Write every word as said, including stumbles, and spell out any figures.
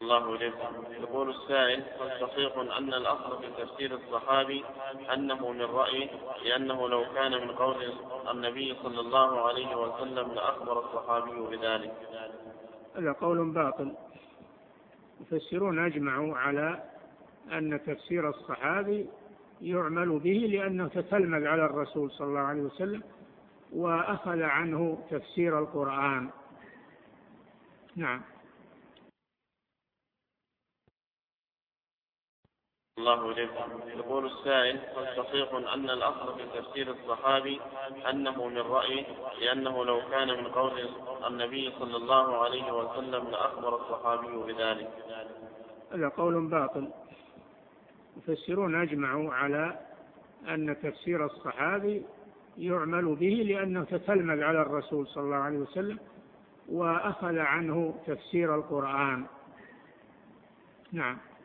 الله إليكم. يقول السائل: صحيح أن الأصل في تفسير الصحابي أنه من رأيه، لأنه لو كان من قول النبي صلى الله عليه وسلم لأخبر الصحابي بذلك؟ هذا قول باطل. المفسرون أجمعوا على أن تفسير الصحابي يعمل به لأنه تتلمذ على الرسول صلى الله عليه وسلم وأخذ عنه تفسير القرآن. نعم. الله إليكم. يقول السائل: صحيح أن الأصل في تفسير الصحابي أنه من رأيه، لأنه لو كان من قول النبي صلى الله عليه وسلم لأخبر الصحابي بذلك؟ هذا قول باطل. المفسرون أجمعوا على أن تفسير الصحابي يعمل به لأنه تتلمذ على الرسول صلى الله عليه وسلم وأخذ عنه تفسير القرآن. نعم.